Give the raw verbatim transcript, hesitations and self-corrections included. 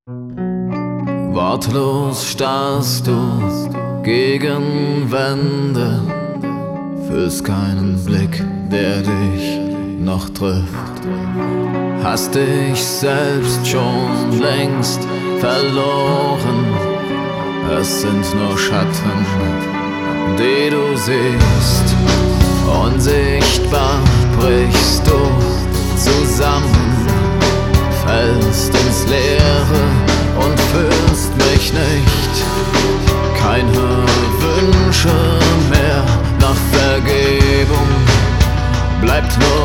Wortlos starrst du gegen Wände, fühlst keinen Blick, der dich noch trifft. Hast dich selbst schon längst verloren. Es sind nur Schatten, die du siehst. Unsichtbar brichst du zusammen, fällst ins Leere und fühlst mich nicht. Keine Wünsche mehr nach Vergebung, bleibt nur